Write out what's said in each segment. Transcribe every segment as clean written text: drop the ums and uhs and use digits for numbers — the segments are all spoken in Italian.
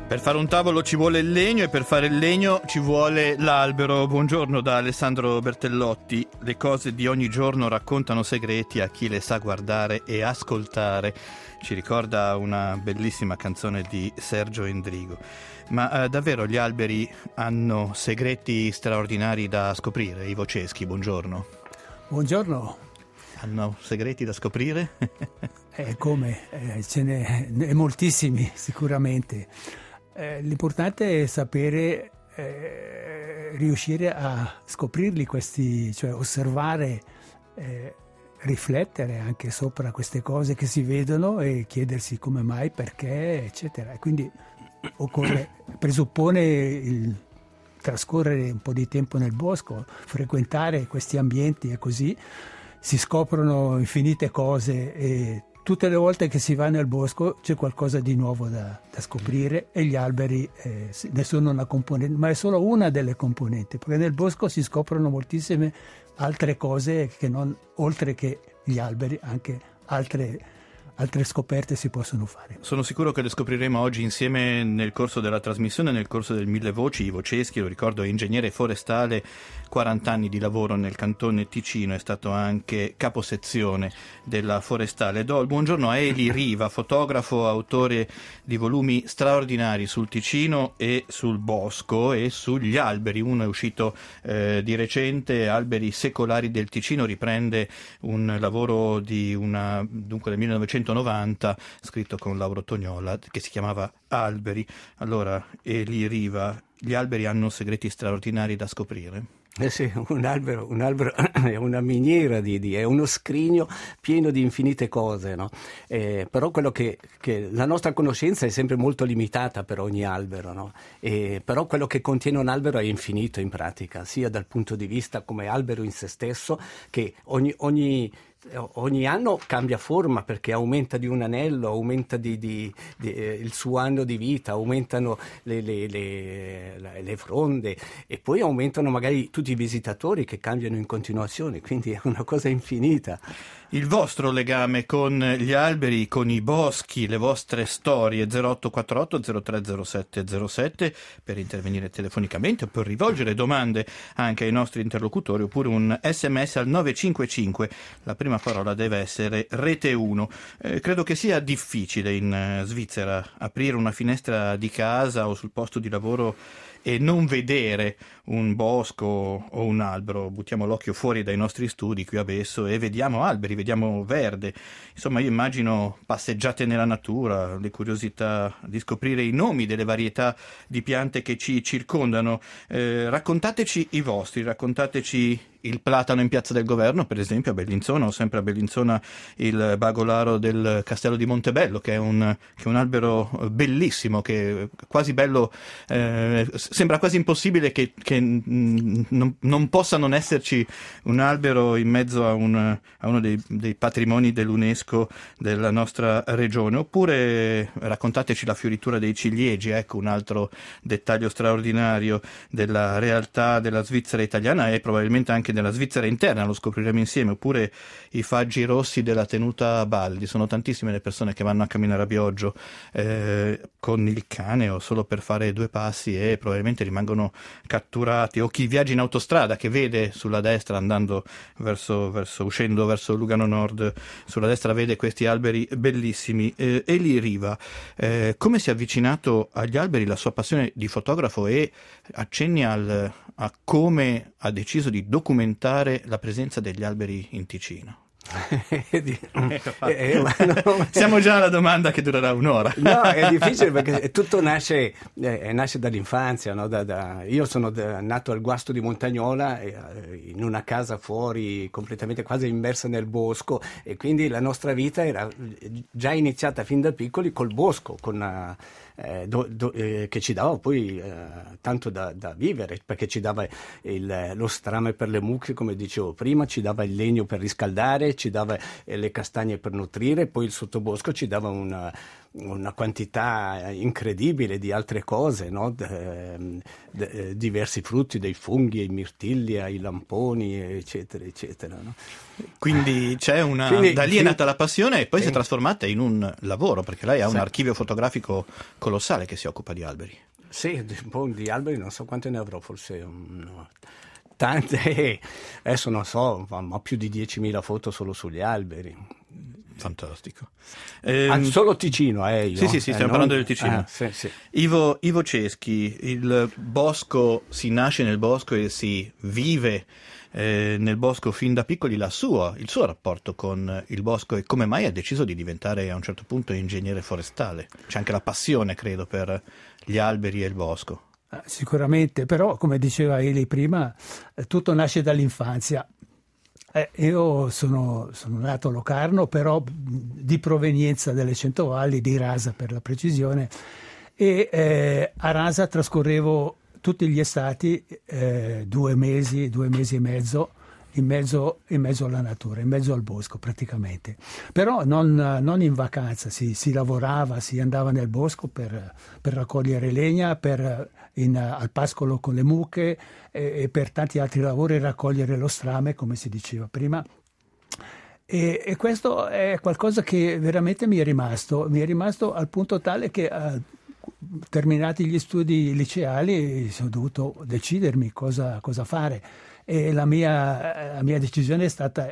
Per fare un tavolo ci vuole il legno e per fare il legno ci vuole l'albero. Buongiorno da Alessandro Bertellotti. Le cose di ogni giorno raccontano segreti a chi le sa guardare e ascoltare. Ci ricorda una bellissima canzone di Sergio Endrigo. Ma davvero gli alberi hanno segreti straordinari da scoprire? Ivo Ceschi, buongiorno. Buongiorno. Hanno segreti da scoprire? Come? Ce n'è moltissimi sicuramente. L'importante è sapere riuscire a scoprirli questi, cioè osservare, riflettere anche sopra queste cose che si vedono e chiedersi come mai, perché, eccetera. E quindi presuppone il trascorrere un po' di tempo nel bosco, frequentare questi ambienti, e così si scoprono infinite cose e tutte le volte che si va nel bosco c'è qualcosa di nuovo da scoprire, e gli alberi ne sono una componente, ma è solo una delle componenti, perché nel bosco si scoprono moltissime altre cose che non, oltre che gli alberi, anche altre scoperte si possono fare. Sono sicuro che le scopriremo oggi insieme nel corso della trasmissione, nel corso del Mille Voci. Ivo Ceschi, lo ricordo, è ingegnere forestale, 40 anni di lavoro nel cantone Ticino, è stato anche caposezione della forestale. Do il buongiorno a Eli Riva, fotografo, autore di volumi straordinari sul Ticino e sul bosco e sugli alberi. Uno è uscito di recente, Alberi secolari del Ticino, riprende un lavoro dunque del 1990, scritto con Lauro Tognola, che si chiamava Alberi. Allora, Eli Riva, gli alberi hanno segreti straordinari da scoprire? Sì, un albero è una miniera è uno scrigno pieno di infinite cose, no? Però quello che la nostra conoscenza è sempre molto limitata per ogni albero, no? Però quello che contiene un albero è infinito in pratica, sia dal punto di vista come albero in se stesso, che ogni anno cambia forma perché aumenta di un anello, aumenta il suo anno di vita, aumentano le fronde e poi aumentano magari tutti i visitatori che cambiano in continuazione, quindi è una cosa infinita. Il vostro legame con gli alberi, con i boschi, le vostre storie, 0848 030707 per intervenire telefonicamente o per rivolgere domande anche ai nostri interlocutori, oppure un sms al 955, la prima parola deve essere Rete 1. Credo che sia difficile in Svizzera aprire una finestra di casa o sul posto di lavoro e non vedere un bosco o un albero. Buttiamo l'occhio fuori dai nostri studi qui a Besso e vediamo alberi, vediamo verde. Insomma, io immagino passeggiate nella natura, le curiosità di scoprire i nomi delle varietà di piante che ci circondano. Raccontateci i vostri, raccontateci il platano in Piazza del Governo, per esempio, a Bellinzona, o sempre a Bellinzona il bagolaro del Castello di Montebello, che è un albero bellissimo, che è quasi bello, sembra quasi impossibile che non possa non esserci un albero in mezzo a uno dei patrimoni dell'UNESCO della nostra regione. Oppure raccontateci la fioritura dei ciliegi, ecco un altro dettaglio straordinario della realtà della Svizzera italiana e probabilmente anche della Svizzera interna, lo scopriremo insieme. Oppure i faggi rossi della tenuta Baldi. Sono tantissime le persone che vanno a camminare a Bioggio con il cane o solo per fare due passi e probabilmente rimangono catturati, o chi viaggia in autostrada che vede sulla destra, andando uscendo verso Lugano Nord, sulla destra vede questi alberi bellissimi. Eli Riva, come si è avvicinato agli alberi, la sua passione di fotografo, e accenni a come ha deciso di documentare la presenza degli alberi in Ticino? Siamo già alla domanda che durerà un'ora. No, è difficile perché tutto nasce dall'infanzia, no? Io sono nato al Guasto di Montagnola, in una casa fuori completamente quasi immersa nel bosco, e quindi la nostra vita era già iniziata fin da piccoli col bosco, che ci dava poi tanto da vivere, perché ci dava lo strame per le mucche, come dicevo prima, ci dava il legno per riscaldare, ci dava le castagne per nutrire, poi il sottobosco ci dava una quantità incredibile di altre cose, no? Diversi frutti, dei funghi, i mirtilli, i lamponi, eccetera, eccetera. No? Quindi c'è da lì è nata la passione e poi si è trasformata in un lavoro, perché lei ha un archivio fotografico colossale che si occupa di alberi. Sì, di alberi non so quante ne avrò, forse tante, adesso non so, ma più di 10.000 foto solo sugli alberi. Fantastico. Solo Ticino, io. Sì, stiamo parlando del Ticino. Sì. Ivo Ceschi, il bosco, si nasce nel bosco e si vive nel bosco fin da piccoli. Il suo rapporto con il bosco, e come mai ha deciso di diventare a un certo punto ingegnere forestale? C'è anche la passione, credo, per gli alberi e il bosco. Sicuramente, però come diceva Eli prima, tutto nasce dall'infanzia. Io sono nato a Locarno, però di provenienza delle Centovalli, di Rasa per la precisione, e a Rasa trascorrevo tutti gli estati 2 mesi e mezzo in mezzo alla natura, in mezzo al bosco praticamente. Però non in vacanza, si lavorava, si andava nel bosco per raccogliere legna, al pascolo con le mucche e per tanti altri lavori, raccogliere lo strame, come si diceva prima. E questo è qualcosa che veramente mi è rimasto al punto tale che terminati gli studi liceali sono dovuto decidermi cosa fare. E la mia decisione è stata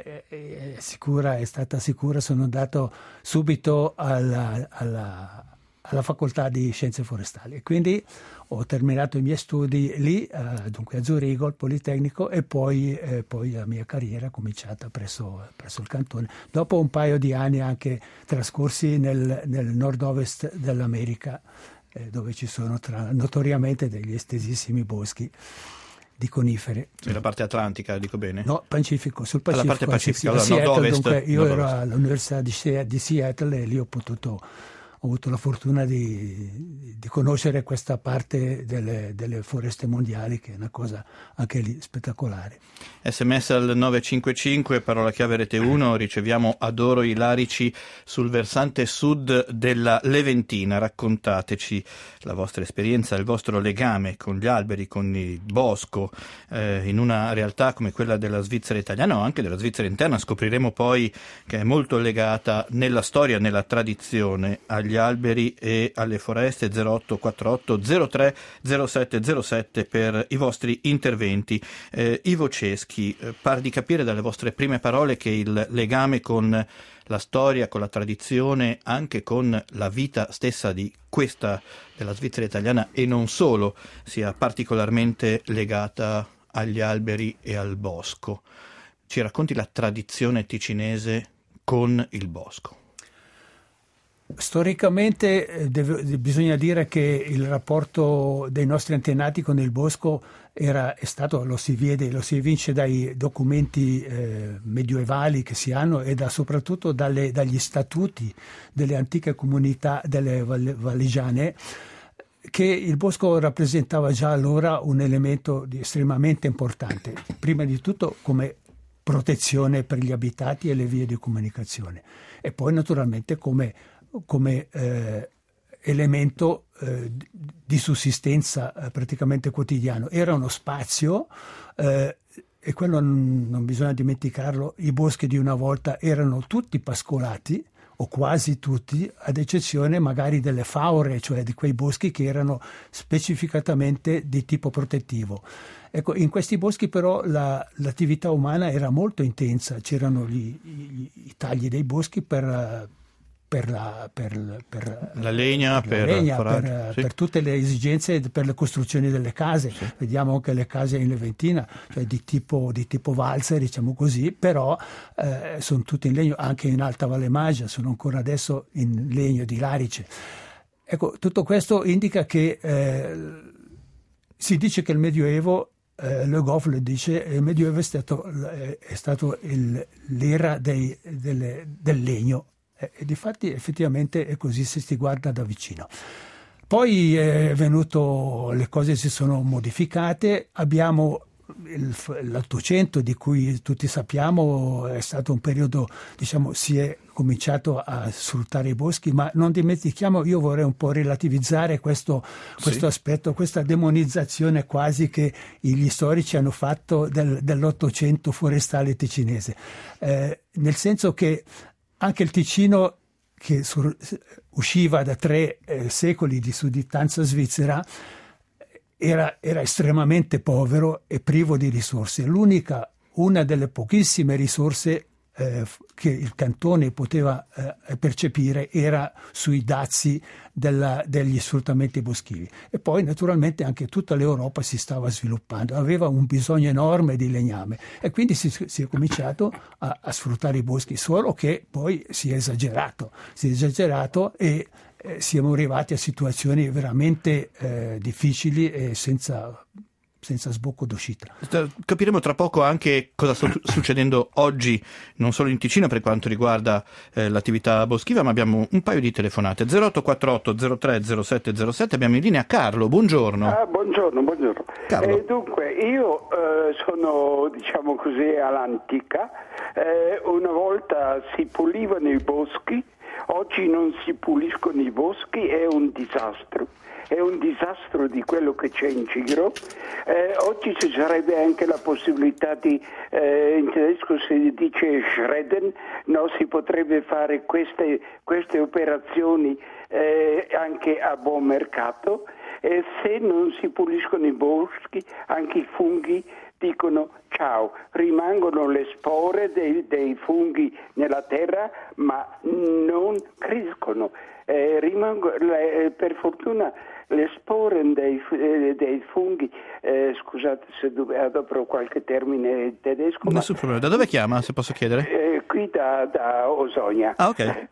sicura. Sono andato subito alla facoltà di scienze forestali e quindi ho terminato i miei studi lì, dunque a Zurigo, al Politecnico, e poi la mia carriera è cominciata presso il cantone. Dopo un paio di anni anche trascorsi nel nord-ovest dell'America, dove ci sono notoriamente degli estesissimi boschi di conifere. Nella parte atlantica, dico bene? No, Pacifico, sul Pacifico. La parte pacifica, allora, Seattle, nord-ovest. Dunque, io ero all'Università di Seattle e lì ho avuto la fortuna di conoscere questa parte delle foreste mondiali, che è una cosa anche lì spettacolare. SMS al 955, parola chiave Rete 1, riceviamo Adoro i Larici sul versante sud della Leventina. Raccontateci la vostra esperienza, il vostro legame con gli alberi, con il bosco, in una realtà come quella della Svizzera italiana o anche della Svizzera interna. Scopriremo poi che è molto legata nella storia, nella tradizione, agli alberi e alle foreste. 0848 03 07 07 per i vostri interventi. Ivo Ceschi, pare di capire dalle vostre prime parole che il legame con la storia, con la tradizione, anche con la vita stessa della Svizzera italiana e non solo, sia particolarmente legata agli alberi e al bosco. Ci racconti la tradizione ticinese con il bosco? Storicamente bisogna dire che il rapporto dei nostri antenati con il bosco è stato, lo si evince dai documenti medioevali che si hanno e soprattutto dagli statuti delle antiche comunità delle valligiane, che il bosco rappresentava già allora un elemento estremamente importante, prima di tutto come protezione per gli abitati e le vie di comunicazione, e poi naturalmente come elemento di sussistenza praticamente quotidiano. Era uno spazio, e quello non bisogna dimenticarlo, i boschi di una volta erano tutti pascolati, o quasi tutti, ad eccezione magari delle faure, cioè di quei boschi che erano specificatamente di tipo protettivo. Ecco, in questi boschi però l'attività umana era molto intensa, c'erano i tagli dei boschi per la legna, per tutte le esigenze, per le costruzioni delle case. Sì. Vediamo anche le case in Leventina, cioè di tipo valzer, diciamo così, però sono tutte in legno, anche in Alta Valle Maggia sono ancora adesso in legno di larice. Ecco, tutto questo indica che si dice che il Medioevo, Le Goff lo dice, il Medioevo è stato l'era del legno. E difatti effettivamente è così se si guarda da vicino. Poi le cose si sono modificate, abbiamo l'Ottocento, di cui tutti sappiamo, è stato un periodo, diciamo, si è cominciato a sfruttare i boschi, ma non dimentichiamo, io vorrei un po' relativizzare questo aspetto, questa demonizzazione quasi che gli storici hanno fatto dell'Ottocento forestale ticinese, nel senso che anche il Ticino, che usciva da 3 secoli di sudditanza svizzera, era estremamente povero e privo di risorse. Una delle pochissime risorse che il cantone poteva percepire era sui dazi degli sfruttamenti boschivi. E poi naturalmente anche tutta l'Europa si stava sviluppando, aveva un bisogno enorme di legname e quindi si è cominciato a sfruttare i boschi, solo che poi si è esagerato e siamo arrivati a situazioni veramente difficili e senza sbocco d'uscita. Capiremo tra poco anche cosa sta succedendo oggi, non solo in Ticino per quanto riguarda l'attività boschiva, ma abbiamo un paio di telefonate. 0848 03 07 07, abbiamo in linea Carlo, buongiorno. Buongiorno. Carlo. Dunque, io sono, diciamo così, all'antica. Una volta si pulivano i boschi, oggi non si puliscono i boschi, è un disastro. È un disastro di quello che c'è in giro. Oggi ci sarebbe anche la possibilità di, in tedesco si dice Schredden, no? Si potrebbe fare queste operazioni anche a buon mercato, e se non si puliscono i boschi anche i funghi dicono ciao, rimangono le spore dei funghi nella terra ma non crescono, per fortuna le spore dei funghi, scusate se adopero qualche termine tedesco. Nessun problema. Da dove chiama, se posso chiedere? Qui da Osogna. Ah, ok.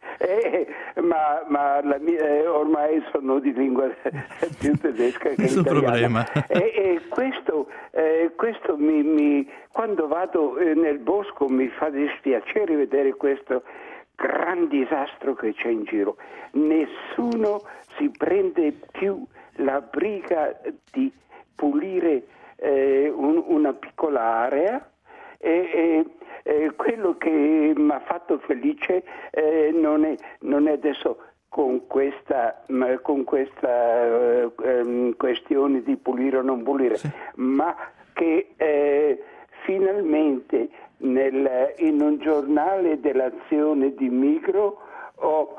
Ma ormai sono di lingua più tedesca che Nessun italiana. problema. E questo quando vado nel bosco mi fa dispiacere vedere questo gran disastro che c'è in giro. Nessuno si prende più la briga di pulire una piccola area, e quello che mi ha fatto felice non è adesso con questa questione di pulire o non pulire, sì, ma che finalmente in un giornale dell'azione di Migro ho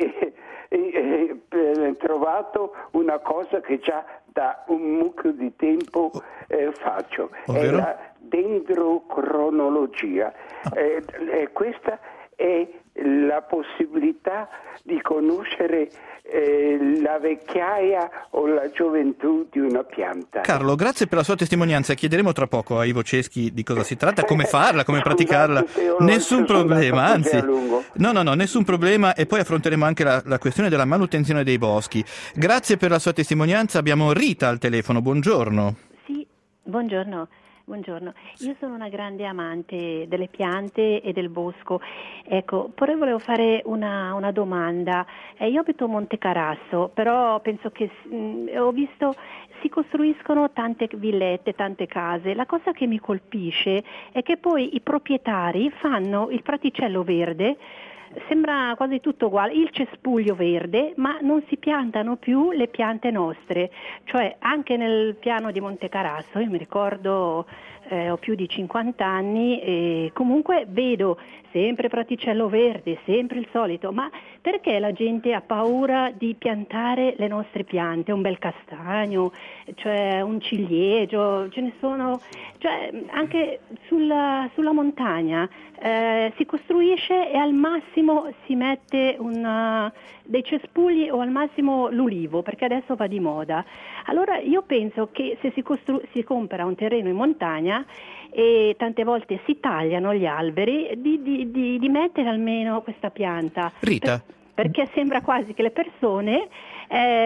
trovato una cosa che già da un mucchio di tempo faccio, ovvero? È la dendrocronologia. Questa è la possibilità di conoscere la vecchiaia o la gioventù di una pianta. Carlo, grazie per la sua testimonianza. Chiederemo tra poco a Ivo Ceschi di cosa si tratta, come farla, come praticarla. Nessun problema, anzi. No, nessun problema, e poi affronteremo anche la questione della manutenzione dei boschi. Grazie per la sua testimonianza. Abbiamo Rita al telefono. Buongiorno. Sì, buongiorno. Io sono una grande amante delle piante e del bosco. Ecco, poi volevo fare una domanda. Io abito a Montecarasso, però penso che ho visto si costruiscono tante villette, tante case. La cosa che mi colpisce è che poi i proprietari fanno il praticello verde, sembra quasi tutto uguale, il cespuglio verde, ma non si piantano più le piante nostre. Cioè anche nel piano di Montecarasso, io mi ricordo, ho più di 50 anni e comunque vedo sempre praticello verde, sempre il solito, ma perché la gente ha paura di piantare le nostre piante? Un bel castagno, cioè un ciliegio, ce ne sono, cioè anche sulla montagna si costruisce e al massimo si mette dei cespugli o al massimo l'ulivo, perché adesso va di moda. Allora io penso che se si compra un terreno in montagna e tante volte si tagliano gli alberi, di mettere almeno questa pianta. Rita. Perché sembra quasi che le persone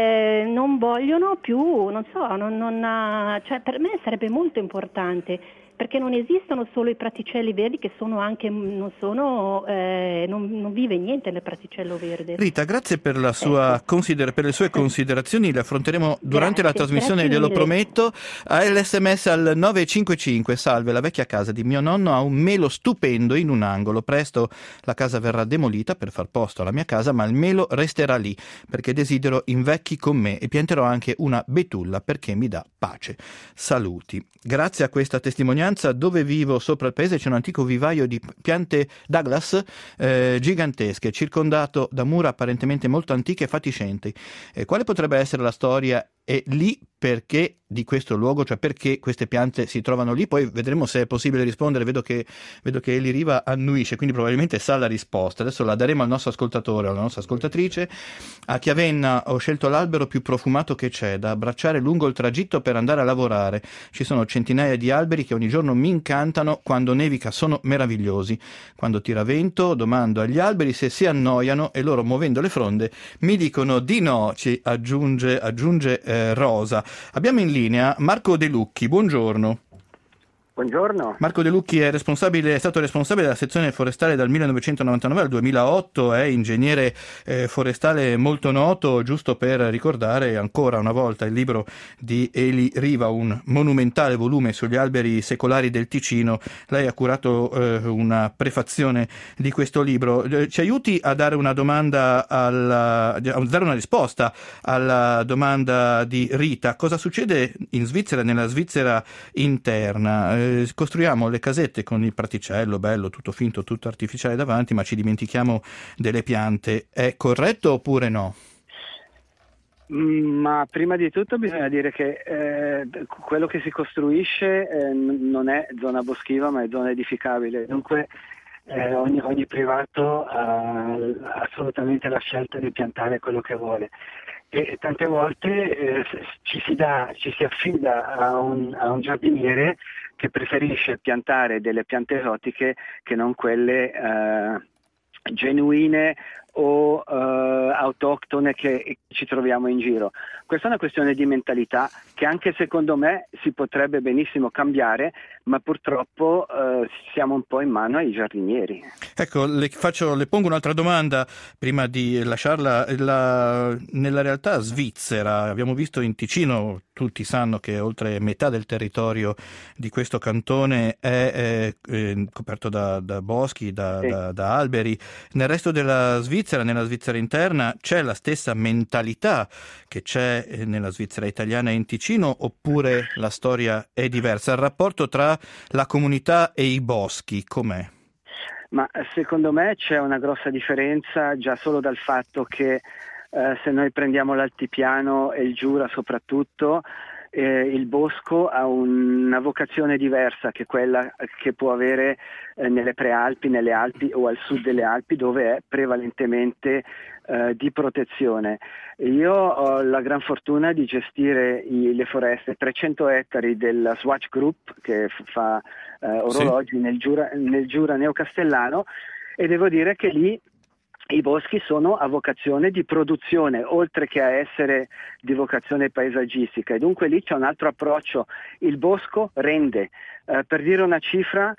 non vogliono più, non so, cioè per me sarebbe molto importante perché non esistono solo i praticelli verdi, che sono anche, non vive niente nel praticello verde. Rita, grazie per la sua per le sue considerazioni, le affronteremo durante la trasmissione, glielo prometto. L'SMS al 955: salve, la vecchia casa di mio nonno ha un melo stupendo in un angolo, presto la casa verrà demolita per far posto alla mia casa, ma il melo resterà lì perché desidero invecchi con me, e pianterò anche una betulla perché mi dà pace. Saluti. Grazie a questa testimonianza, dove vivo sopra il paese c'è un antico vivaio di piante Douglas gigantesche, circondato da mura apparentemente molto antiche e fatiscenti. Quale potrebbe essere la storia e lì perché di questo luogo, cioè perché queste piante si trovano lì? Poi vedremo se è possibile rispondere. Vedo che Eli Riva annuisce, quindi probabilmente sa la risposta. Adesso la daremo al nostro ascoltatore, alla nostra ascoltatrice. A Chiavenna ho scelto l'albero più profumato che c'è da abbracciare lungo il tragitto per andare a lavorare. Ci sono centinaia di alberi che ogni giorno mi incantano, quando nevica sono meravigliosi. Quando tira vento domando agli alberi se si annoiano e loro, muovendo le fronde, mi dicono di no, ci aggiunge Rosa. Abbiamo in linea Marco De Lucchi, buongiorno. Buongiorno. Marco De Lucchi è stato responsabile della sezione forestale dal 1999 al 2008, è ingegnere forestale molto noto, giusto per ricordare ancora una volta il libro di Eli Riva, un monumentale volume sugli alberi secolari del Ticino. Lei ha curato una prefazione di questo libro. Ci aiuti a dare una risposta alla domanda di Rita: cosa succede in Svizzera, nella Svizzera interna? Costruiamo le casette con il praticello bello, tutto finto, tutto artificiale davanti, ma ci dimentichiamo delle piante. È corretto oppure no? Ma prima di tutto bisogna dire che quello che si costruisce non è zona boschiva, ma è zona edificabile. Dunque ogni privato ha assolutamente la scelta di piantare quello che vuole. E tante volte ci si affida a un giardiniere che preferisce piantare delle piante esotiche che non quelle genuine o autoctone che ci troviamo in giro. Questa è una questione di mentalità che anche secondo me si potrebbe benissimo cambiare, ma purtroppo siamo un po' in mano ai giardinieri. Ecco, le pongo un'altra domanda prima di lasciarla. Nella realtà svizzera, abbiamo visto in Ticino, tutti sanno che oltre metà del territorio di questo cantone è coperto da boschi, da alberi. Nel resto della Svizzera, nella Svizzera interna, c'è la stessa mentalità che c'è nella Svizzera italiana e in Ticino, oppure la storia è diversa? Il rapporto tra la comunità e i boschi com'è? Ma secondo me c'è una grossa differenza già solo dal fatto che se noi prendiamo l'altipiano e il Giura soprattutto, il bosco ha una vocazione diversa che quella che può avere nelle prealpi, nelle Alpi o al sud delle Alpi, dove è prevalentemente di protezione. Io ho la gran fortuna di gestire le foreste, 300 ettari della Swatch Group che fa orologi nel Giura neocastellano, e devo dire che lì i boschi sono a vocazione di produzione, oltre che a essere di vocazione paesaggistica, e dunque lì c'è un altro approccio. Il bosco rende, per dire una cifra,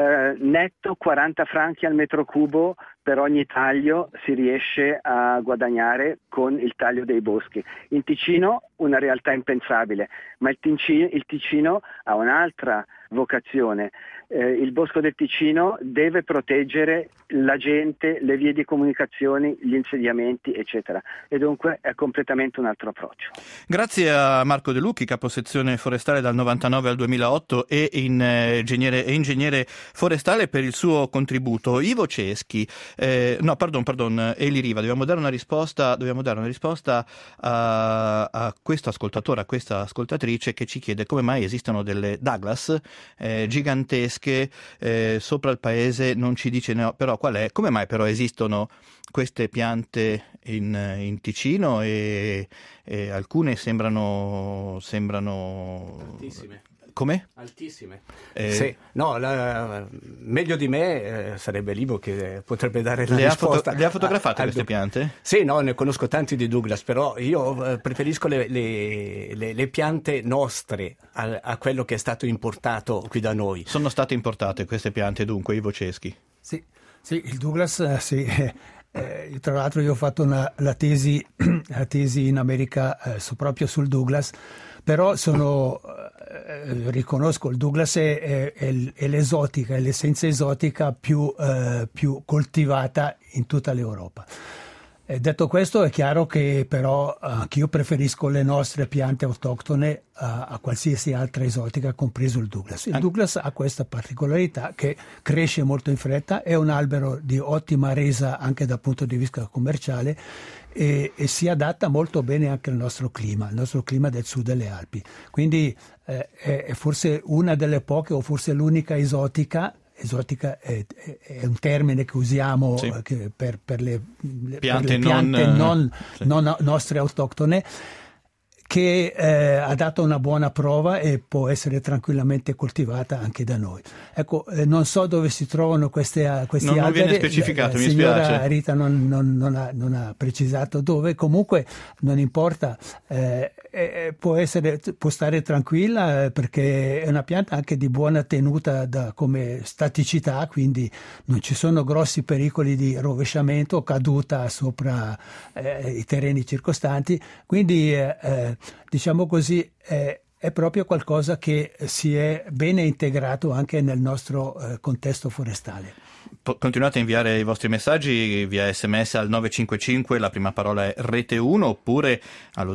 netto 40 franchi al metro cubo per ogni taglio si riesce a guadagnare con il taglio dei boschi. In Ticino una realtà impensabile, ma il Ticino ha un'altra vocazione. Il bosco del Ticino deve proteggere la gente, le vie di comunicazione, gli insediamenti, eccetera, e dunque è completamente un altro approccio. Grazie a Marco De Lucchi, caposezione forestale dal 99 al 2008 e ingegnere forestale, per il suo contributo. Ivo Ceschi, Eli Riva, dobbiamo dare una risposta a questo ascoltatore, a questa ascoltatrice che ci chiede come mai esistono delle Douglas gigantesche sopra il paese. Non ci dice però qual è, come mai però esistono queste piante in Ticino e alcune sembrano tantissime. come? Altissime. Sì. No, meglio di me sarebbe Livo che potrebbe dare la risposta. Le ha fotografate queste piante? Sì, no, ne conosco tanti di Douglas, però io preferisco le piante nostre a quello che è stato importato qui da noi. Sono state importate queste piante dunque, Ivo Ceschi? Sì, il Douglas, sì. Tra l'altro io ho fatto la tesi in America proprio sul Douglas, però riconosco il Douglas è l'esotica, è l'essenza esotica più coltivata in tutta l'Europa. Detto questo, è chiaro che però anch'io preferisco le nostre piante autoctone a qualsiasi altra esotica, compreso il Douglas. Il Douglas ha questa particolarità che cresce molto in fretta, è un albero di ottima resa anche dal punto di vista commerciale e si adatta molto bene anche al nostro clima, il nostro clima del sud delle Alpi. Quindi è forse una delle poche o forse l'unica esotica è un termine che usiamo per le piante non nostre autoctone, che ha dato una buona prova e può essere tranquillamente coltivata anche da noi. Ecco, non so dove si trovano questi alberi. Non viene specificato, mi spiace. Signora Rita non ha precisato dove, comunque non importa, può stare tranquilla perché è una pianta anche di buona tenuta come staticità, quindi non ci sono grossi pericoli di rovesciamento o caduta sopra i terreni circostanti, quindi diciamo così è proprio qualcosa che si è bene integrato anche nel nostro contesto forestale. Continuate a inviare i vostri messaggi via SMS al 955, la prima parola è Rete 1, oppure allo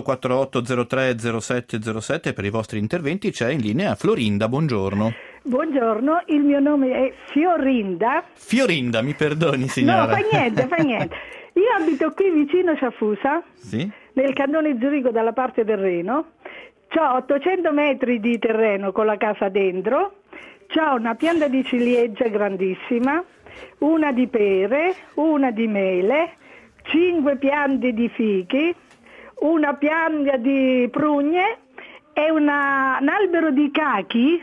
0848 03 07 07 per i vostri interventi. C'è in linea Florinda, buongiorno. Buongiorno, il mio nome è Fiorinda. Fiorinda, mi perdoni signora. No, fa niente. Io abito qui vicino a Sciaffusa, sì? Nel cantone Zurigo dalla parte del Reno. C'ho 800 metri di terreno con la casa dentro. C'ho una pianta di ciliegia grandissima, una di pere, una di mele, 5 piante di fichi, una pianta di prugne e un albero di cachi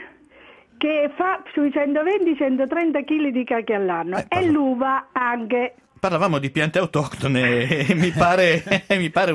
che fa sui 120-130 kg di cachi all'anno e l'uva anche. Parlavamo di piante autoctone e mi pare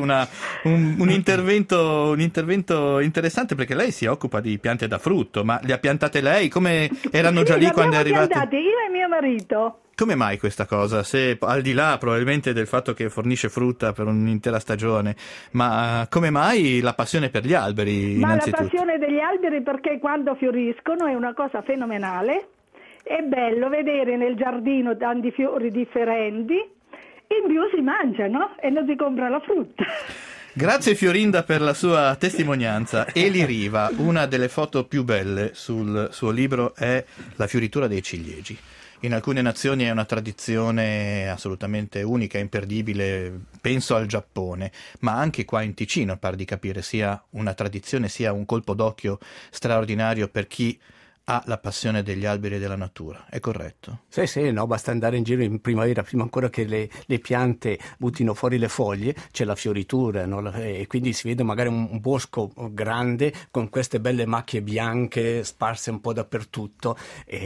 un intervento interessante, perché lei si occupa di piante da frutto, ma le ha piantate lei? Come erano già lì quando è arrivata? Piantate io e mio marito. Come mai questa cosa? Se al di là probabilmente del fatto che fornisce frutta per un'intera stagione, ma come mai la passione per gli alberi innanzitutto? La passione degli alberi perché quando fioriscono è una cosa fenomenale. È bello vedere nel giardino tanti fiori differenti, in più si mangiano e non si compra la frutta. Grazie Fiorinda per la sua testimonianza. Eli Riva, una delle foto più belle sul suo libro è la fioritura dei ciliegi. In alcune nazioni è una tradizione assolutamente unica, imperdibile, penso al Giappone, ma anche qua in Ticino, par di capire, sia una tradizione, sia un colpo d'occhio straordinario per chi ha la passione degli alberi e della natura, è corretto? Sì, no, basta andare in giro in primavera, prima ancora che le piante buttino fuori le foglie, c'è la fioritura, no? E quindi si vede magari un bosco grande con queste belle macchie bianche sparse un po' dappertutto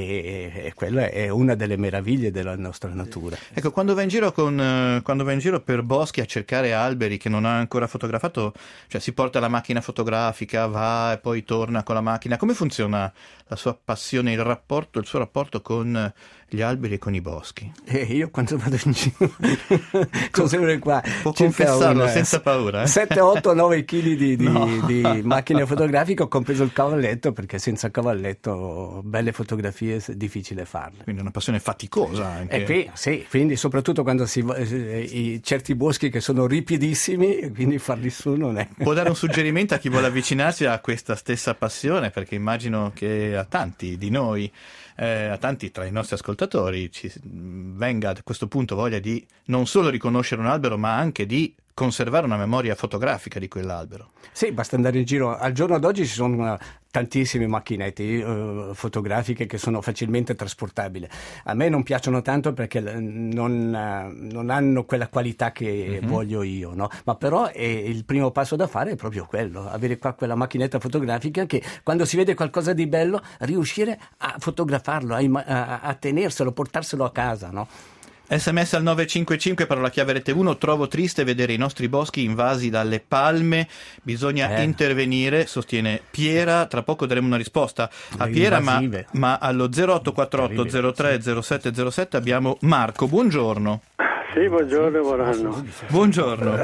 e quella è una delle meraviglie della nostra natura. Ecco, quando va in giro per boschi a cercare alberi che non ha ancora fotografato, cioè si porta la macchina fotografica, va e poi torna con la macchina, come funziona la sua passione, il suo rapporto con gli alberi e con i boschi? Io quando vado in giro sono sempre qua, può confessarlo senza paura, 7, 8, 9 kg di macchine fotografiche, ho compreso il cavalletto, perché senza cavalletto belle fotografie è difficile farle, quindi è una passione faticosa anche. Sì, quindi soprattutto quando certi boschi che sono ripidissimi, quindi farli su non è. Può dare un suggerimento a chi vuole avvicinarsi a questa stessa passione, perché immagino che a tanti di noi, a tanti tra i nostri ascoltatori ci venga a questo punto voglia di non solo riconoscere un albero, ma anche di conservare una memoria fotografica di quell'albero. Sì, basta andare in giro. Al giorno d'oggi ci sono tantissime macchinette fotografiche che sono facilmente trasportabili. A me non piacciono tanto perché non hanno quella qualità che voglio io, no? Ma però il primo passo da fare è proprio quello, avere qua quella macchinetta fotografica che quando si vede qualcosa di bello riuscire a fotografarlo, a tenerselo, portarselo a casa, no? SMS al 955, parola chiave Rete 1. Trovo triste vedere i nostri boschi invasi dalle palme, bisogna intervenire, sostiene Piera. Tra poco daremo una risposta a Piera, ma allo 0848 03 0707 abbiamo Marco. Buongiorno. Sì, buongiorno, buon anno. Buongiorno.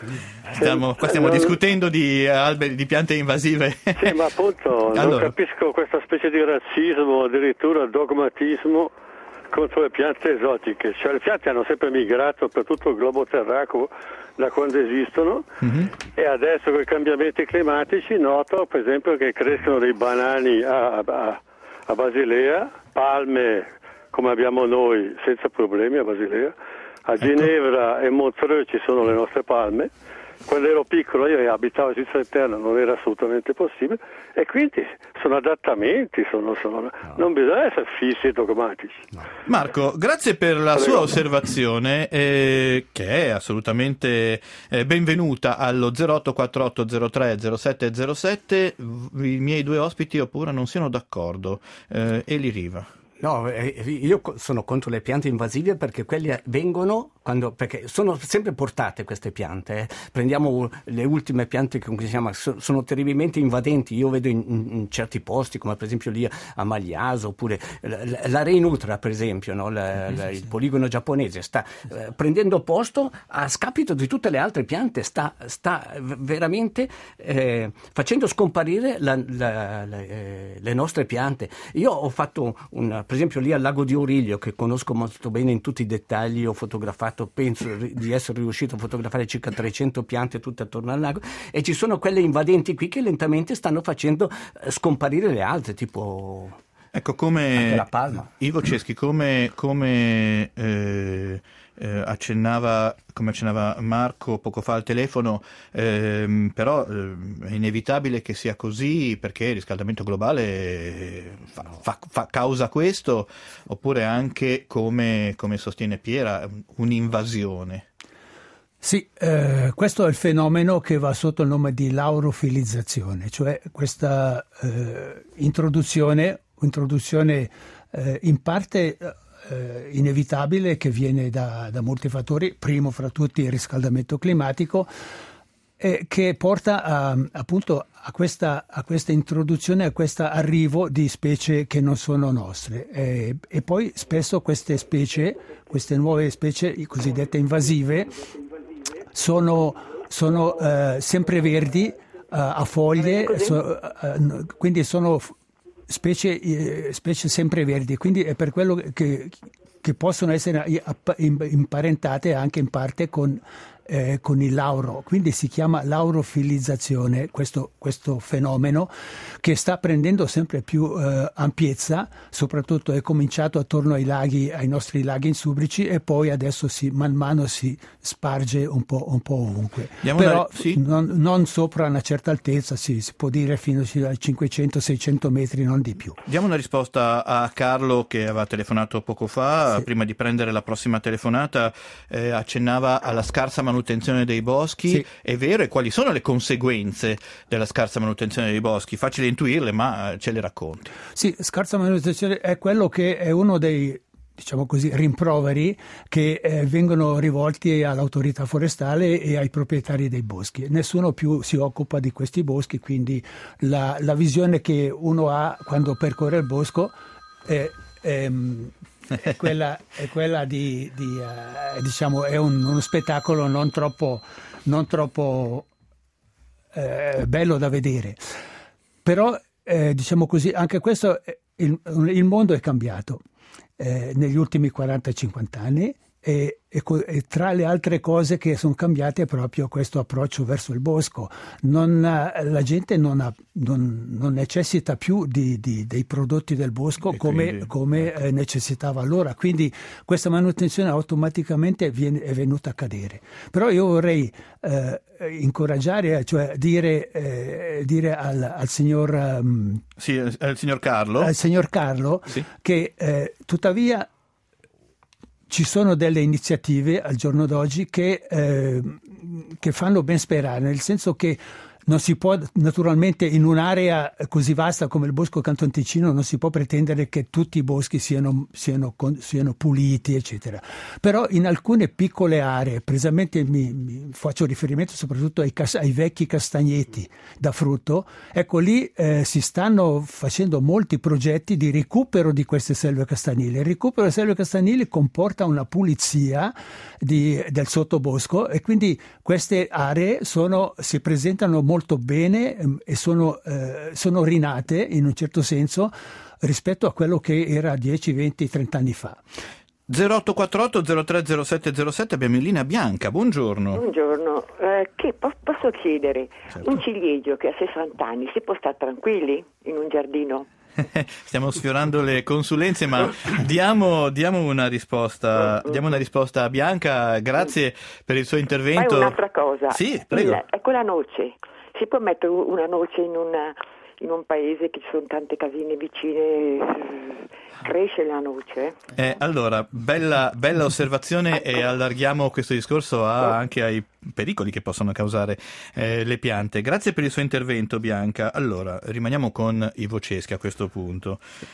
Stiamo discutendo di alberi, di piante invasive. Sì, ma appunto non capisco questa specie di razzismo, addirittura dogmatismo contro le piante esotiche. Cioè, le piante hanno sempre migrato per tutto il globo terracqueo da quando esistono, e adesso con i cambiamenti climatici noto per esempio che crescono dei banani a Basilea, palme come abbiamo noi senza problemi a Basilea, a Ginevra e Montreux ci sono le nostre palme. Quando ero piccolo io abitavo in Svizzera interna, non era assolutamente possibile, e quindi sono adattamenti, non bisogna essere fissi e dogmatici. No. Marco, grazie per la sua osservazione che è assolutamente benvenuta allo 0848 03 0707. I miei due ospiti ho paura non siano d'accordo. Eli Riva. No, io sono contro le piante invasive perché quelle vengono perché sono sempre portate queste piante. Prendiamo le ultime piante che sono terribilmente invadenti. Io vedo in certi posti, come per esempio lì a Magliaso, oppure la Reinutra, per esempio, no? Il poligono giapponese sta prendendo posto a scapito di tutte le altre piante, sta veramente facendo scomparire le nostre piante. Io ho fatto per esempio lì al lago di Origlio, che conosco molto bene in tutti i dettagli, ho fotografato, penso di essere riuscito a fotografare circa 300 piante tutte attorno al lago, e ci sono quelle invadenti qui che lentamente stanno facendo scomparire le altre, tipo come la palma. Ivo Ceschi, come accennava Marco poco fa al telefono, però è inevitabile che sia così perché il riscaldamento globale fa causa questo, oppure anche come sostiene Piera, un'invasione. Sì, questo è il fenomeno che va sotto il nome di laurofilizzazione, cioè questa introduzione in parte inevitabile, che viene da molti fattori, primo fra tutti il riscaldamento climatico, che porta appunto a questa introduzione, a questo arrivo di specie che non sono nostre, e poi spesso queste nuove specie, i cosiddette invasive, sono sempreverdi, a foglie, quindi sono specie sempreverdi, quindi è per quello che possono essere imparentate anche in parte con il lauro, quindi si chiama laurofilizzazione questo fenomeno, che sta prendendo sempre più ampiezza. Soprattutto è cominciato attorno ai nostri laghi insubrici, e poi adesso man mano si sparge un po' ovunque, però non sopra una certa altezza, si può dire fino ai 500-600 metri, non di più. Diamo una risposta a Carlo, che aveva telefonato poco fa. Sì. Prima di prendere la prossima telefonata accennava alla scarsa manutenzione dei boschi. Sì. È vero, e quali sono le conseguenze della scarsa manutenzione dei boschi? Facile intuirle, ma ce le racconti. Sì, scarsa manutenzione è quello che è uno dei, diciamo così, rimproveri che vengono rivolti all'autorità forestale e ai proprietari dei boschi. Nessuno più si occupa di questi boschi, quindi la visione che uno ha quando percorre il bosco è quella di diciamo, è uno spettacolo non troppo bello da vedere. Però diciamo così, anche questo, il mondo è cambiato negli ultimi 40-50 anni, E tra le altre cose che sono cambiate è proprio questo approccio verso il bosco. La gente non necessita più dei prodotti del bosco come necessitava allora, quindi questa manutenzione automaticamente è venuta a cadere. Però io vorrei incoraggiare, cioè dire al signor al signor Carlo, sì, che tuttavia ci sono delle iniziative al giorno d'oggi che fanno ben sperare, nel senso che non si può, naturalmente, in un'area così vasta come il Bosco Canton Ticino non si può pretendere che tutti i boschi siano puliti, eccetera. Però in alcune piccole aree, precisamente mi faccio riferimento soprattutto ai vecchi castagneti da frutto, ecco lì si stanno facendo molti progetti di recupero di queste selve castanili. Il recupero delle selve castanili comporta una pulizia del sottobosco e quindi queste aree si presentano molto bene e sono rinate in un certo senso rispetto a quello che era 10, 20, 30 anni fa. 0848 030707, abbiamo in linea Bianca, buongiorno. Buongiorno, posso chiedere, certo. Un ciliegio che ha 60 anni si può stare tranquilli in un giardino? Stiamo sfiorando le consulenze, ma diamo una risposta a Bianca. Grazie per il suo intervento. Poi un'altra cosa, sì, prego. Ecco la noce, si può mettere una noce in un paese che ci sono tante casine vicine, cresce la noce? Allora, bella osservazione, e allarghiamo questo discorso anche ai pericoli che possono causare le piante. Grazie per il suo intervento, Bianca. Allora, rimaniamo con Ivo Ceschi a questo punto.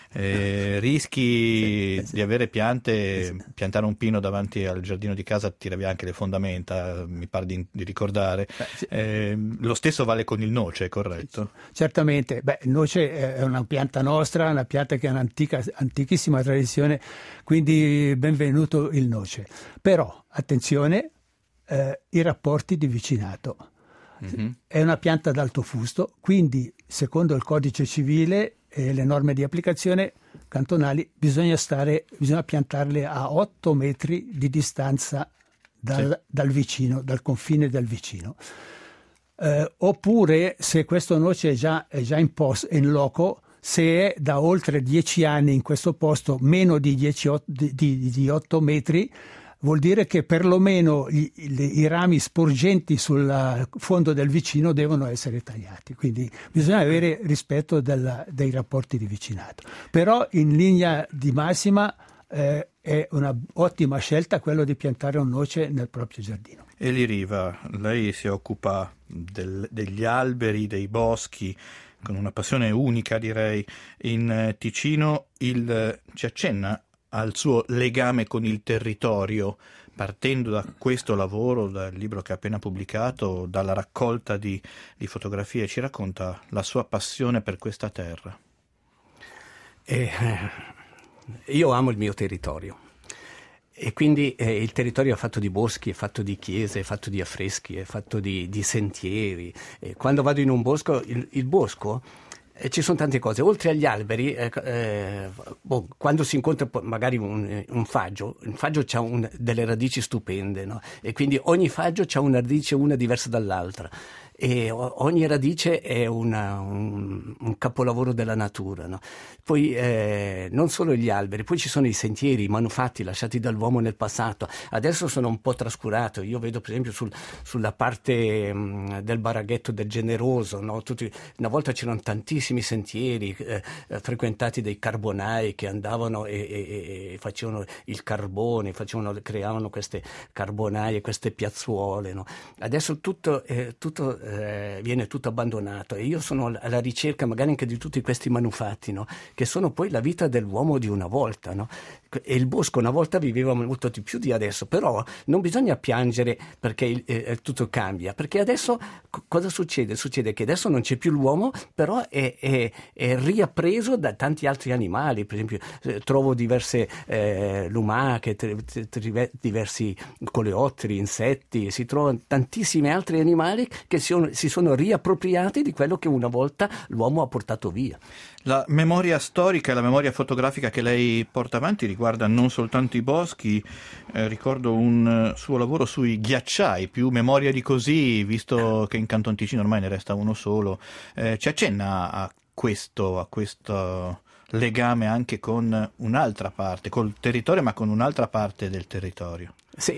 Rischi di avere piantare un pino davanti al giardino di casa tira via anche le fondamenta, mi pare di ricordare. Lo stesso vale con il noce, corretto? Certamente. Il noce è una pianta nostra, una pianta che ha un'antichissima tradizione, quindi benvenuto il noce. Però, attenzione, i rapporti di vicinato. Mm-hmm. È una pianta ad alto fusto, quindi secondo il codice civile e le norme di applicazione cantonali bisogna piantarle a 8 metri di distanza dal vicino, dal confine del vicino. Oppure, se questo noce è già in loco, se è da oltre 10 anni in questo posto, meno di 8 metri, vuol dire che perlomeno i rami sporgenti sul fondo del vicino devono essere tagliati. Quindi bisogna avere rispetto dei rapporti di vicinato. Però in linea di massima è una ottima scelta quello di piantare un noce nel proprio giardino. Eli Riva, lei si occupa degli alberi, dei boschi, con una passione unica, direi, in Ticino. Ci accenna al suo legame con il territorio, partendo da questo lavoro, dal libro che ha appena pubblicato, dalla raccolta di fotografie. Ci racconta la sua passione per questa terra. Io amo il mio territorio. E quindi il territorio è fatto di boschi, è fatto di chiese, è fatto di affreschi, è fatto di sentieri. Quando vado in un bosco, il bosco, ci sono tante cose. Oltre agli alberi, quando si incontra magari un faggio, il faggio ha delle radici stupende, no? E quindi ogni faggio ha una radice, una diversa dall'altra. E ogni radice è un capolavoro della natura, no? Poi non solo gli alberi, poi ci sono i sentieri, i manufatti lasciati dall'uomo nel passato. Adesso sono un po' trascurato. Io vedo per esempio sulla parte del Baraghetto del Generoso, no? Una volta c'erano tantissimi sentieri frequentati dai carbonai che andavano e facevano il carbone, creavano queste carbonaie, queste piazzuole, no? Adesso tutto viene tutto abbandonato, e io sono alla ricerca magari anche di tutti questi manufatti, no? Che sono poi la vita dell'uomo di una volta, no? E il bosco una volta viveva molto di più di adesso, però non bisogna piangere perché tutto cambia, perché adesso cosa succede? Succede che adesso non c'è più l'uomo, però è riappreso da tanti altri animali. Per esempio trovo diverse lumache, diversi coleotteri, insetti, si trovano tantissimi altri animali che si si sono riappropriati di quello che una volta l'uomo ha portato via. La memoria storica e la memoria fotografica che lei porta avanti riguarda non soltanto i boschi, ricordo un suo lavoro sui ghiacciai, più memoria di così, visto che in Canton Ticino ormai ne resta uno solo. Ci accenna a questo legame anche con un'altra parte, col territorio, ma con un'altra parte del territorio. Sì,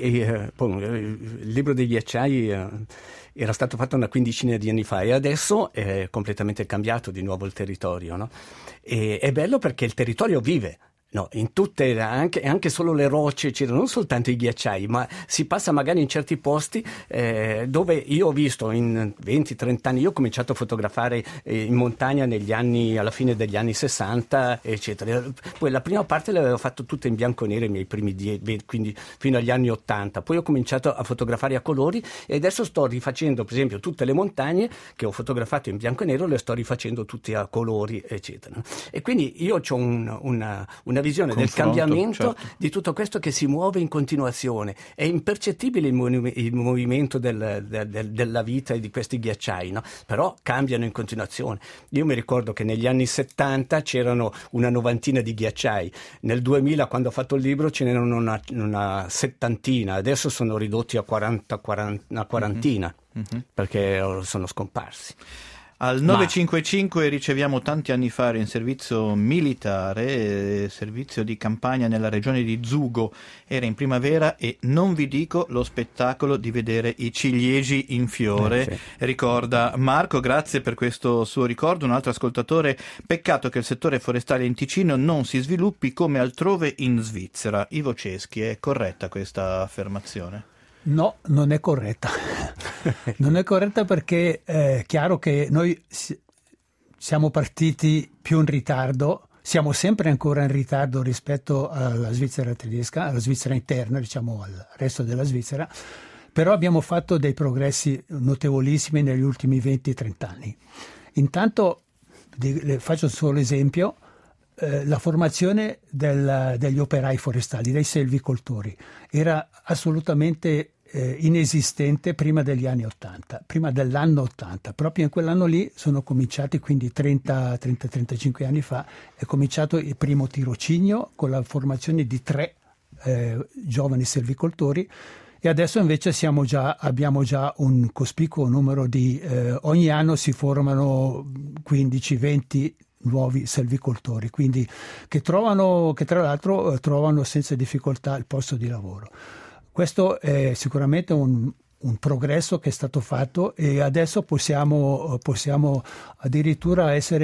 il libro dei ghiacciai era stato fatto una quindicina di anni fa e adesso è completamente cambiato di nuovo il territorio, no? E è bello perché il territorio vive. No, in tutte, anche solo le rocce, c'erano non soltanto i ghiacciai, ma si passa magari in certi posti dove io ho visto in 20-30 anni, io ho cominciato a fotografare in montagna alla fine degli anni 60, eccetera. Poi la prima parte l'avevo fatto tutta in bianco e nero, i miei primi 10, quindi fino agli anni 80. Poi ho cominciato a fotografare a colori e adesso sto rifacendo, per esempio, tutte le montagne che ho fotografato in bianco e nero, le sto rifacendo tutte a colori, eccetera. E quindi io ho una visione del cambiamento, certo, di tutto questo che si muove in continuazione. È impercettibile il movimento della vita e di questi ghiacciai, no? Però cambiano in continuazione. Io mi ricordo che negli anni 70 c'erano una novantina di ghiacciai, nel 2000 quando ho fatto il libro ce n'erano una settantina, adesso sono ridotti a una quarantina, perché sono scomparsi. Al 955 riceviamo tanti anni fa in servizio militare, servizio di campagna nella regione di Zugo, era in primavera e non vi dico lo spettacolo di vedere i ciliegi in fiore, sì. Ricorda Marco, grazie per questo suo ricordo. Un altro ascoltatore: peccato che il settore forestale in Ticino non si sviluppi come altrove in Svizzera. Ivo Ceschi, è corretta questa affermazione? No, non è corretta. Non è corretta perché è chiaro che noi siamo partiti più in ritardo, siamo sempre ancora in ritardo rispetto alla Svizzera tedesca, alla Svizzera interna, diciamo al resto della Svizzera, però abbiamo fatto dei progressi notevolissimi negli ultimi 20-30 anni. Intanto, le faccio solo l'esempio, la formazione degli operai forestali, dei selvicoltori, era assolutamente inesistente prima degli anni 80, prima dell'anno 80. Proprio in quell'anno lì sono cominciati, quindi 30-35 anni fa, è cominciato il primo tirocinio con la formazione di 3 giovani selvicoltori. E adesso invece abbiamo già un cospicuo numero di ogni anno si formano 15-20 nuovi selvicoltori, quindi che tra l'altro trovano senza difficoltà il posto di lavoro. Questo è sicuramente un progresso che è stato fatto e adesso possiamo addirittura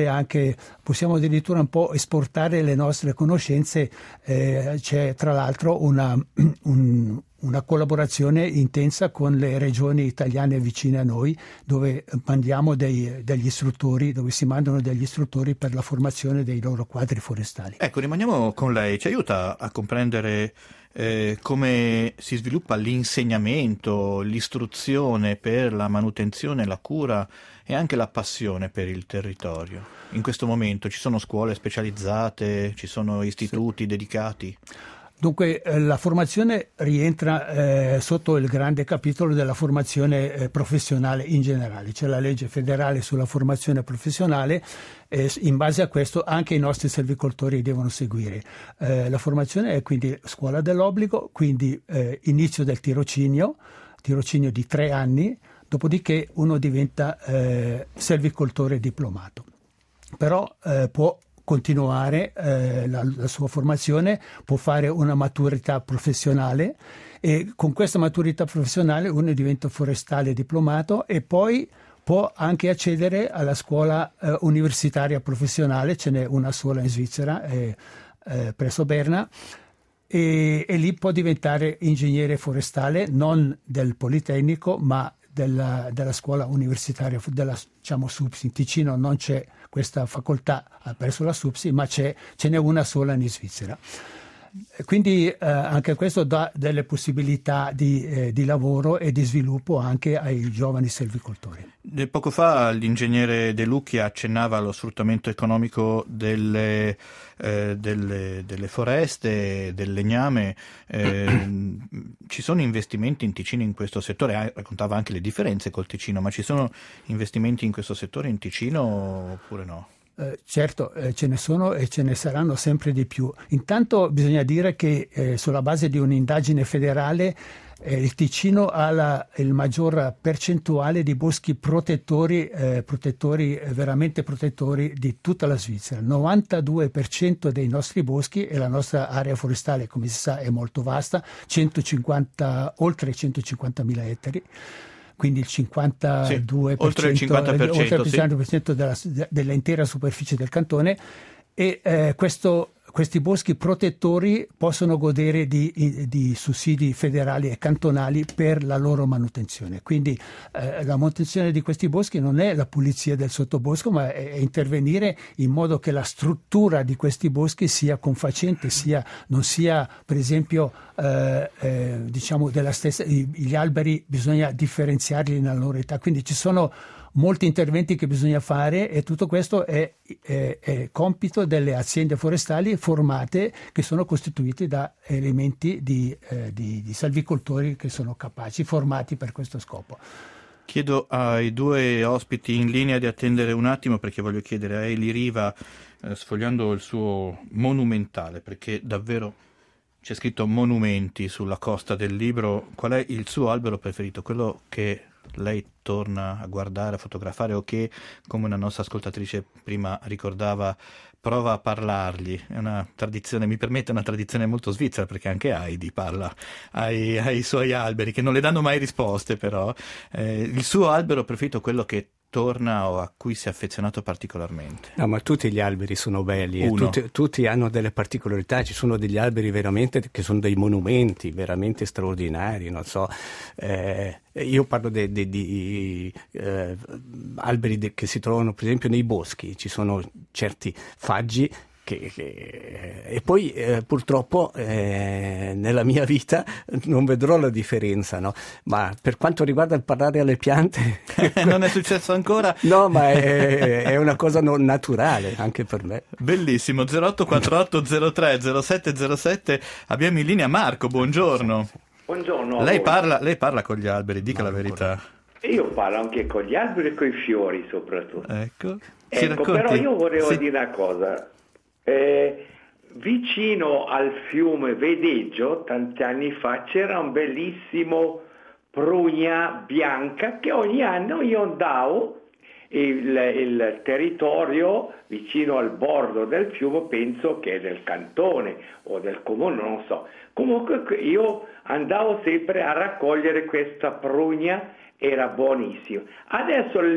un po' esportare le nostre conoscenze. C'è tra l'altro una collaborazione intensa con le regioni italiane vicine a noi, dove mandiamo degli istruttori, dove si mandano degli istruttori per la formazione dei loro quadri forestali. Ecco, rimaniamo con lei, ci aiuta a comprendere come si sviluppa l'insegnamento, l'istruzione per la manutenzione, la cura e anche la passione per il territorio. In questo momento ci sono scuole specializzate, ci sono istituti dedicati? Dunque la formazione rientra sotto il grande capitolo della formazione professionale in generale. C'è la legge federale sulla formazione professionale e in base a questo anche i nostri selvicoltori devono seguire. La formazione è quindi scuola dell'obbligo, quindi inizio del tirocinio di 3 anni, dopodiché uno diventa selvicoltore diplomato. Però può continuare la sua formazione, può fare una maturità professionale e con questa maturità professionale uno diventa forestale diplomato e poi può anche accedere alla scuola universitaria professionale, ce n'è una sola in Svizzera, presso Berna, e lì può diventare ingegnere forestale non del Politecnico ma della scuola universitaria, diciamo SUPSI. In Ticino non c'è questa facoltà presso la SUPSI, ma ce n'è una sola in Svizzera. Quindi anche questo dà delle possibilità di lavoro e di sviluppo anche ai giovani selvicoltori. Poco fa l'ingegnere De Lucchi accennava allo sfruttamento economico delle foreste, del legname. ci sono investimenti in Ticino in questo settore? Raccontava anche le differenze col Ticino, ma ci sono investimenti in questo settore in Ticino oppure no? Certo, ce ne sono e ce ne saranno sempre di più. Intanto bisogna dire che sulla base di un'indagine federale il Ticino ha il maggior percentuale di boschi protettori, veramente protettori di tutta la Svizzera. Il 92% dei nostri boschi, e la nostra area forestale, come si sa, è molto vasta, oltre 150.000 ettari. Quindi il 52%, oltre il 50%, dell'intera superficie del cantone, e questi boschi protettori possono godere di sussidi federali e cantonali per la loro manutenzione. Quindi la manutenzione di questi boschi non è la pulizia del sottobosco, ma è intervenire in modo che la struttura di questi boschi sia confacente, non sia, per esempio, diciamo della stessa. Gli alberi bisogna differenziarli nella loro età, quindi ci sono molti interventi che bisogna fare, e tutto questo è compito delle aziende forestali formate, che sono costituite da elementi di salvicoltori che sono capaci, formati per questo scopo. Chiedo ai due ospiti in linea di attendere un attimo, perché voglio chiedere a Eli Riva, sfogliando il suo monumentale, perché davvero c'è scritto monumenti sulla costa del libro, qual è il suo albero preferito, quello che lei torna a guardare, a fotografare, o che, come una nostra ascoltatrice prima ricordava, prova a parlargli? È una tradizione, mi permette, una tradizione molto svizzera, perché anche Heidi parla ai suoi alberi, che non le danno mai risposte, però. Il suo albero preferito, quello che torna o a cui si è affezionato particolarmente? No, ma tutti gli alberi sono belli e tutti hanno delle particolarità. Ci sono degli alberi veramente che sono dei monumenti veramente straordinari, non so. Io parlo di alberi che si trovano per esempio nei boschi. Ci sono certi faggi e poi purtroppo nella mia vita non vedrò la differenza, no? Ma per quanto riguarda il parlare alle piante non è successo ancora? No, ma è una cosa naturale anche per me. Bellissimo. 0848 03 0707. Abbiamo in linea Marco, buongiorno. Buongiorno. Lei parla con gli alberi, dica la verità. Io parlo anche con gli alberi e con i fiori soprattutto. Ecco, però io volevo dire una cosa. Vicino al fiume Vedeggio, tanti anni fa, c'era un bellissimo prugna bianca che ogni anno io andavo, il territorio vicino al bordo del fiume, penso che è del cantone o del comune, non so. Comunque io andavo sempre a raccogliere questa prugna, era buonissimo. Adesso la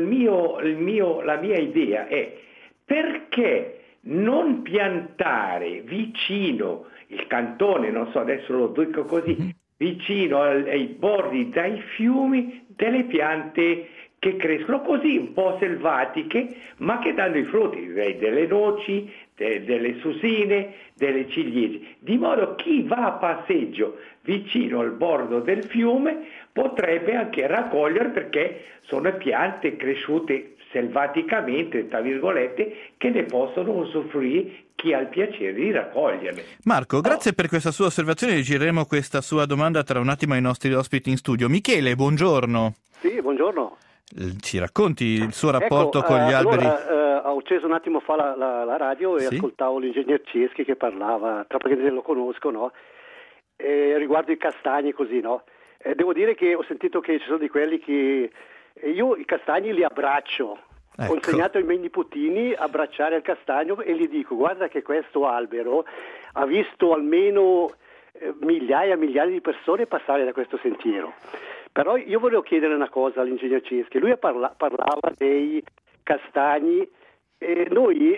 mia idea è: perché non piantare vicino il cantone, non so, adesso lo dico così, vicino ai bordi dai fiumi, delle piante che crescono così un po' selvatiche, ma che danno i frutti, delle noci, delle susine, delle ciliegie, di modo chi va a passeggio vicino al bordo del fiume potrebbe anche raccogliere, perché sono piante cresciute selvaticamente, tra virgolette, che ne possono usufruire chi ha il piacere di raccoglierle. Marco, grazie per questa sua osservazione. Gireremo questa sua domanda tra un attimo ai nostri ospiti in studio. Michele, buongiorno. Sì, buongiorno. Ci racconti il suo rapporto con gli alberi? Allora, ho acceso un attimo fa la radio e ascoltavo l'ingegner Cieschi che parlava, tra perché lo conosco, no? Riguardo i castagni così, no? Devo dire che ho sentito che ci sono di quelli che io i castagni li abbraccio. Ecco. Ho insegnato ai miei nipotini a abbracciare il castagno e gli dico: guarda che questo albero ha visto almeno migliaia di persone passare da questo sentiero. Però io volevo chiedere una cosa all'ingegner Cieschi. Lui parlava dei castagni e noi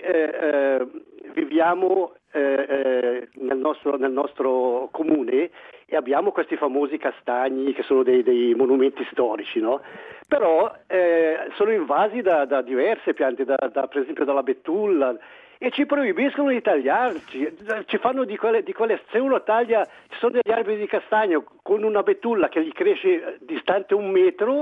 viviamo nel nostro comune e abbiamo questi famosi castagni che sono dei monumenti storici, no? Però sono invasi da diverse piante, per esempio dalla betulla, e ci proibiscono di tagliarci, ci fanno di quelle, se uno taglia, ci sono degli alberi di castagno con una betulla che gli cresce distante 1 metro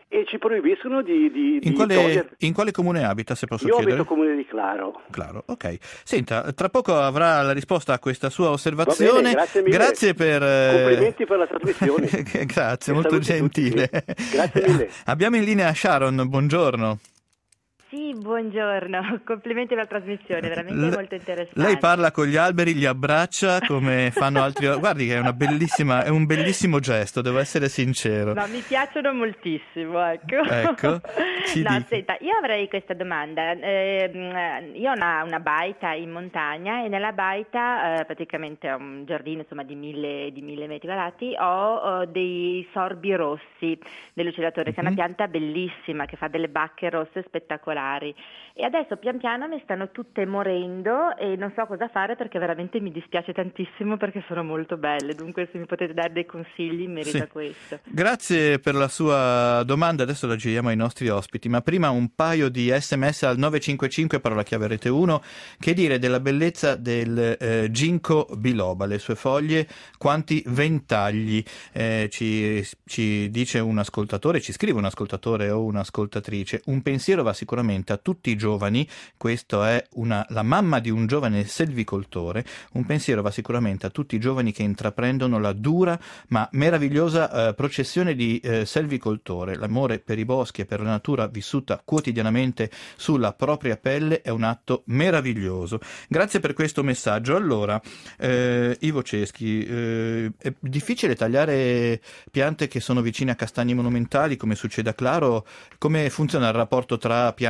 e ci proibiscono di in quale comune abita, se posso chiedere? Io abito comune di Claro. Claro, ok. Senta, tra poco avrà la risposta a questa sua osservazione. Bene, grazie mille. Grazie per... Complimenti per la trasmissione. Grazie, molto gentile. Grazie mille. Abbiamo in linea Sharon, buongiorno. Sì, buongiorno, complimenti per la trasmissione, veramente molto interessante. Lei parla con gli alberi, li abbraccia come fanno altri. Guardi che è un bellissimo gesto, devo essere sincero. No, mi piacciono moltissimo, ecco. Senta, io avrei questa domanda. Io ho una baita in montagna e nella baita, praticamente ho un giardino insomma di 1000 metri quadrati, ho dei sorbi rossi dell'uccellatore, che è una pianta bellissima che fa delle bacche rosse spettacolari. E adesso pian piano mi stanno tutte morendo e non so cosa fare perché veramente mi dispiace tantissimo perché sono molto belle, dunque se mi potete dare dei consigli in merito a questo. Grazie per la sua domanda, adesso la giriamo ai nostri ospiti, ma prima un paio di sms al 955 parola chiave rete 1. Che dire della bellezza del ginkgo biloba, le sue foglie, quanti ventagli, ci dice un ascoltatore, ci scrive un ascoltatore o un'ascoltatrice. Un pensiero va sicuramente a tutti i giovani, questo è la mamma di un giovane selvicoltore, un pensiero va sicuramente a tutti i giovani che intraprendono la dura ma meravigliosa processione di selvicoltore. L'amore per i boschi e per la natura vissuta quotidianamente sulla propria pelle è un atto meraviglioso. Grazie per questo messaggio. Allora, Ivo Ceschi, è difficile tagliare piante che sono vicine a castagni monumentali, come succede a Claro? Come funziona il rapporto tra piante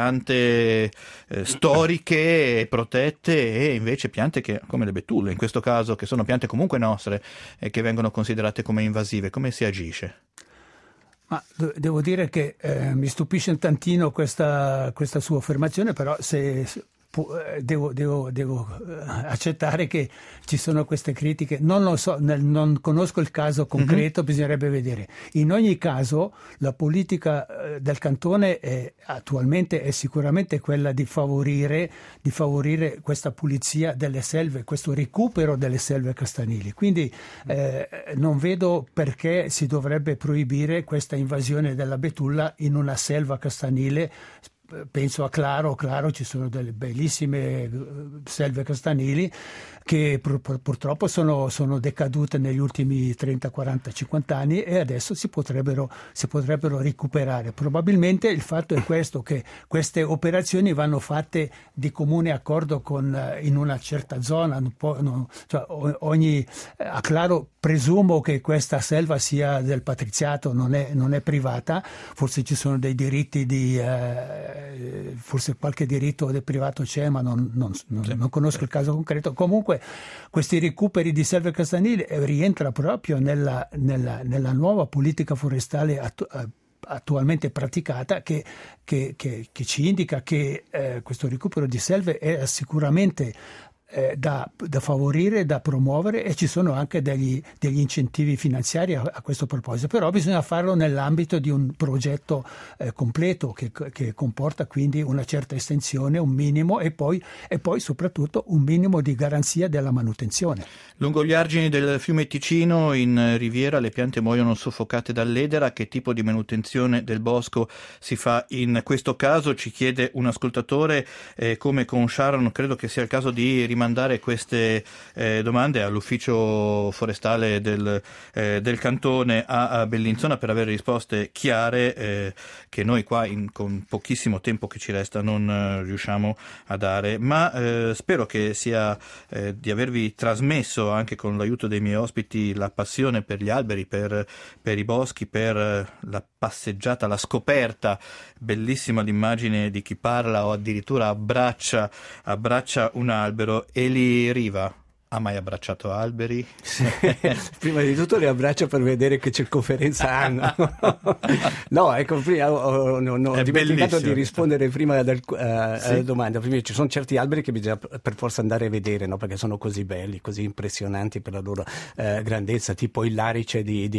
storiche protette e invece piante che, come le betulle in questo caso, che sono piante comunque nostre e che vengono considerate come invasive? Come si agisce? Ma devo dire che mi stupisce un tantino questa sua affermazione, però devo accettare che ci sono queste critiche. Non lo so, non conosco il caso concreto, bisognerebbe vedere. In ogni caso la politica del cantone attualmente è sicuramente quella di favorire questa pulizia delle selve, questo recupero delle selve castanili. Quindi non vedo perché si dovrebbe proibire questa invasione della betulla in una selva castanile. Penso a Claro, ci sono delle bellissime selve castanili che purtroppo sono decadute negli ultimi 30, 40, 50 anni e adesso si potrebbero recuperare. Probabilmente il fatto è questo, che queste operazioni vanno fatte di comune accordo in una certa zona, a Claro presumo che questa selva sia del patriziato, non è privata, forse ci sono dei diritti forse qualche diritto del privato c'è, ma non conosco il caso concreto. Comunque questi recuperi di selve castanili rientra proprio nella nuova politica forestale attualmente praticata che ci indica che questo recupero di selve è sicuramente da favorire, da promuovere, e ci sono anche degli incentivi finanziari a questo proposito, però bisogna farlo nell'ambito di un progetto completo che comporta quindi una certa estensione, un minimo e poi soprattutto un minimo di garanzia della manutenzione. Lungo gli argini del fiume Ticino in Riviera le piante muoiono soffocate dall'edera. Che tipo di manutenzione del bosco si fa in questo caso? Ci chiede un ascoltatore. Come con Sharon credo che sia il caso di rimandare queste domande all'ufficio forestale del cantone a Bellinzona per avere risposte chiare che noi qua con pochissimo tempo che ci resta non riusciamo a dare, ma spero che sia di avervi trasmesso anche con l'aiuto dei miei ospiti la passione per gli alberi, per i boschi, per la passeggiata, la scoperta. Bellissima l'immagine di chi parla o addirittura abbraccia un albero. Eli Riva, ha mai abbracciato alberi? Prima di tutto li abbraccio per vedere che circonferenza hanno. No, ecco, prima ho dimenticato di rispondere prima alla domanda. Prima, ci sono certi alberi che bisogna per forza andare a vedere, no? Perché sono così belli, così impressionanti per la loro grandezza, tipo il larice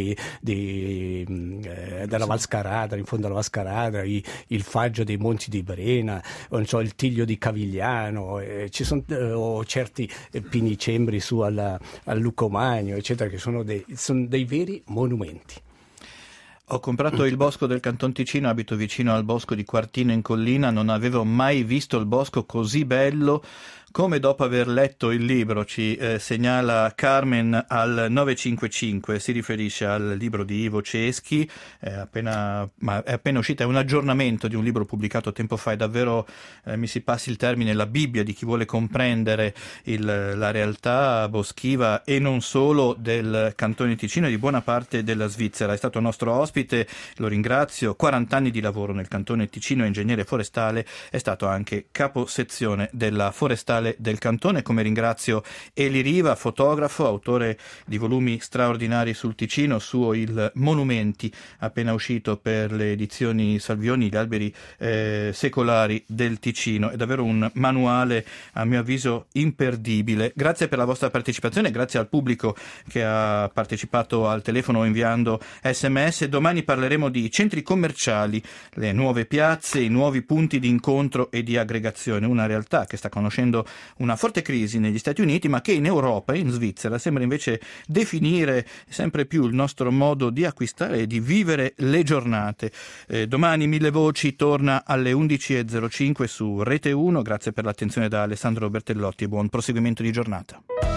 della Valscarada, in fondo alla Valscarada, il faggio dei Monti di Brena, non so, il tiglio di Cavigliano, ci sono certi pinicembri su al Lucomagno, eccetera, che sono dei veri monumenti. Ho comprato il bosco del Canton Ticino, abito vicino al bosco di Quartino in collina, non avevo mai visto il bosco così bello come dopo aver letto il libro, ci segnala Carmen al 955, si riferisce al libro di Ivo Ceschi, è appena uscito, è un aggiornamento di un libro pubblicato tempo fa, è davvero, mi si passi il termine, la Bibbia di chi vuole comprendere la realtà boschiva e non solo del Cantone Ticino e di buona parte della Svizzera. È stato nostro ospite, lo ringrazio, 40 anni di lavoro nel Cantone Ticino, ingegnere forestale, è stato anche capo sezione della forestale del cantone, come ringrazio Eli Riva, fotografo, autore di volumi straordinari sul Ticino, suo il Monumenti, appena uscito per le edizioni Salvioni, gli alberi secolari del Ticino. È davvero un manuale, a mio avviso, imperdibile. Grazie per la vostra partecipazione, grazie al pubblico che ha partecipato al telefono inviando SMS. Domani parleremo di centri commerciali, le nuove piazze, i nuovi punti di incontro e di aggregazione, una realtà che sta conoscendo una forte crisi negli Stati Uniti, ma che in Europa e in Svizzera sembra invece definire sempre più il nostro modo di acquistare e di vivere le giornate. Domani Mille Voci torna alle 11.05 su Rete 1. Grazie per l'attenzione da Alessandro Bertellotti e buon proseguimento di giornata.